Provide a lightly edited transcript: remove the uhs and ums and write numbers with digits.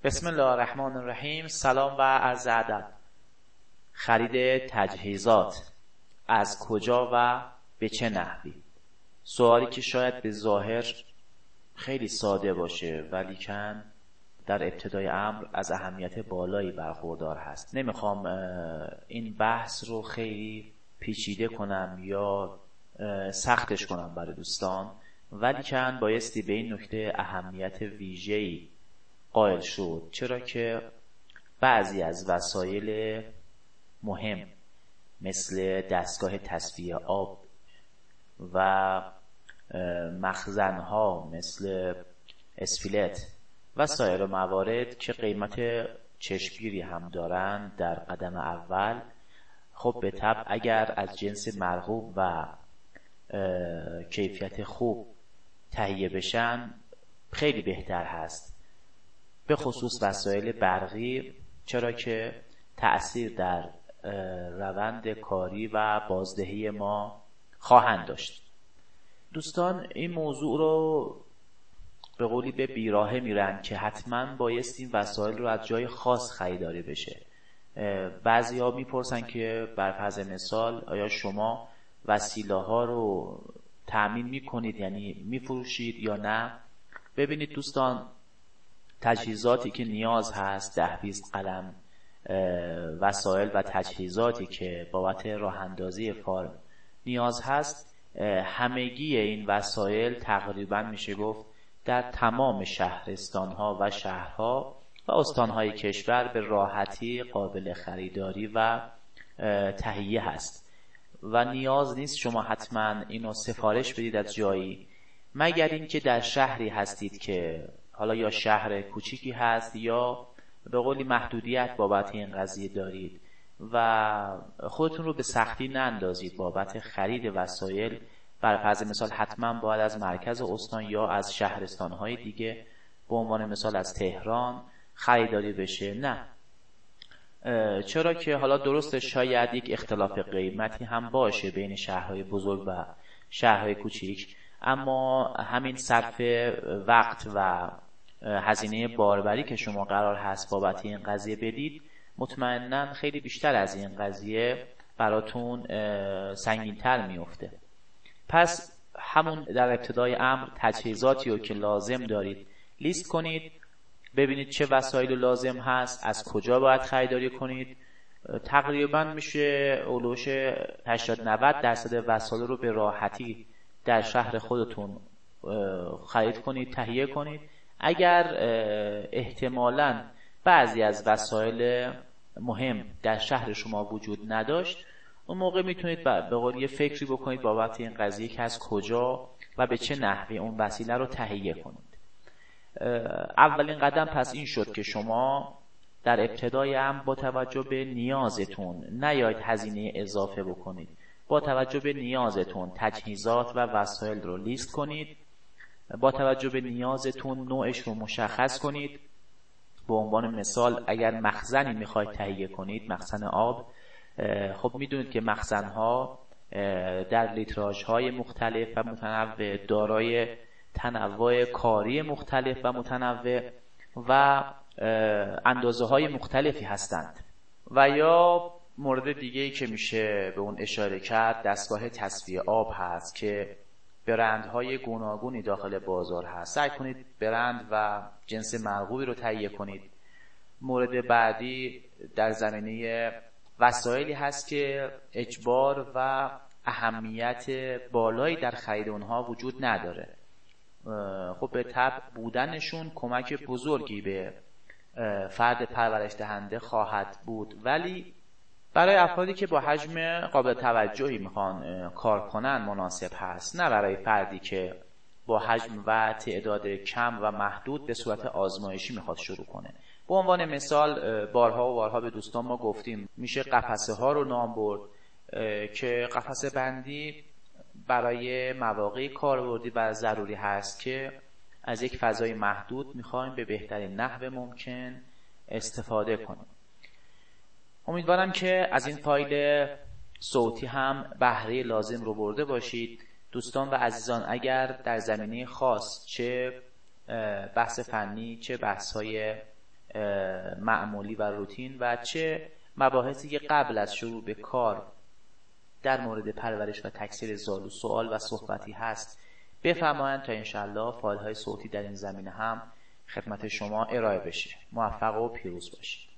بسم الله الرحمن الرحیم. سلام و عرض ادب. خرید تجهیزات از کجا و به چه نحوی؟ سوالی که شاید به ظاهر خیلی ساده باشه ولیکن در ابتدای امر از اهمیت بالایی برخوردار هست. نمیخوام این بحث رو خیلی پیچیده کنم یا سختش کنم برای دوستان، ولیکن بایستی به این نکته اهمیت ویژه‌ای قائل شد، چرا که بعضی از وسایل مهم مثل دستگاه تصفیه آب و مخزن‌ها مثل اسفلت و سایر موارد که قیمت چشمگیری هم دارن در قدم اول، خب به طبع اگر از جنس مرغوب و کیفیت خوب تهیه بشن خیلی بهتر هست، به خصوص وسایل برقی، چرا که تأثیر در روند کاری و بازدهی ما خواهند داشت. دوستان این موضوع رو به قولی به بیراهه میرن که حتما بایست این وسایل رو از جای خاص خریداری بشه. بعضی ها میپرسن که بر فرض مثال آیا شما وسیله ها رو تأمین میکنید، یعنی میفروشید یا نه؟ ببینید دوستان، تجهیزاتی که نیاز هست، 10-20 قلم وسایل و تجهیزاتی که بابت راه اندازی فارم نیاز هست، همگی این وسایل تقریبا میشه گفت در تمام شهرستان‌ها و شهرها و استان‌های کشور به راحتی قابل خریداری و تهیه هست و نیاز نیست شما حتما اینو سفارش بدید از جایی، مگر اینکه در شهری هستید که حالا یا شهر کوچیکی هست یا به قولی محدودیت بابت این قضیه دارید و خودتون رو به سختی نندازید بابت خرید وسایل. بر فرض مثال حتما باید از مرکز استان یا از شهرستان‌های دیگه به عنوان مثال از تهران خریداری بشه، نه. چرا که حالا درسته شاید یک اختلاف قیمتی هم باشه بین شهرهای بزرگ و شهرهای کوچیک، اما همین صرف وقت و هزینه باربری که شما قرار هست بابت این قضیه بدید، مطمئناً خیلی بیشتر از این قضیه براتون سنگین‌تر میفته. پس همون در ابتدای امر تجهیزاتی رو که لازم دارید لیست کنید، ببینید چه وسایل لازم هست، از کجا باید خریداری کنید. تقریبا میشه اولوش 80-90% وسایل رو به راحتی در شهر خودتون خرید کنید، تهیه کنید. اگر احتمالاً بعضی از وسایل مهم در شهر شما وجود نداشت، اون موقع میتونید به قول یه فکری بکنید بابت این قضیه که از کجا و به چه نحوی اون وسیله رو تهیه کنید. اولین قدم پس این شد که شما در ابتدای امر با توجه به نیازتون نیاید هزینه اضافه بکنید، با توجه به نیازتون تجهیزات و وسایل رو لیست کنید، با توجه به نیازتون نوعش رو مشخص کنید. به عنوان مثال اگر مخزنی میخواید تهیه کنید، مخزن آب، خب میدونید که مخزن‌ها در لیتراژهای مختلف و متنوع دارای تنوع کاری مختلف و متنوع و اندازه‌های مختلفی هستند. و یا مورد دیگه‌ای که میشه به اون اشاره کرد دستگاه تصفیه آب هست که برندهای گوناگونی داخل بازار هست. سعی کنید برند و جنس مرغوبی رو تهیه کنید. مورد بعدی در زمینه وسایلی هست که اجبار و اهمیت بالایی در خرید اونها وجود نداره. خب به طبع بودنشون کمک بزرگی به فرد پرورش دهنده خواهد بود، ولی برای افرادی که با حجم قابل توجهی میخوان کار کنن مناسب هست، نه برای فردی که با حجم و تعداد کم و محدود به صورت آزمایشی میخواد شروع کنه. به عنوان مثال بارها و بارها به دوستان ما گفتیم میشه قفسه ها رو نام برد که قفسه بندی برای مواقع کاربردی و ضروری هست که از یک فضای محدود میخوایم به بهترین نحو ممکن استفاده کنیم. امیدوارم که از این فایل صوتی هم بهره لازم رو برده باشید. دوستان و عزیزان، اگر در زمینه خاص چه بحث فنی چه بحث‌های معمولی و روتین و چه مباحثی که قبل از شروع به کار در مورد پرورش و تکثیر زالو سوال و صحبتی هست بفرمایند تا انشالله فایل های صوتی در این زمینه هم خدمت شما ارائه بشه. موفق و پیروز باشید.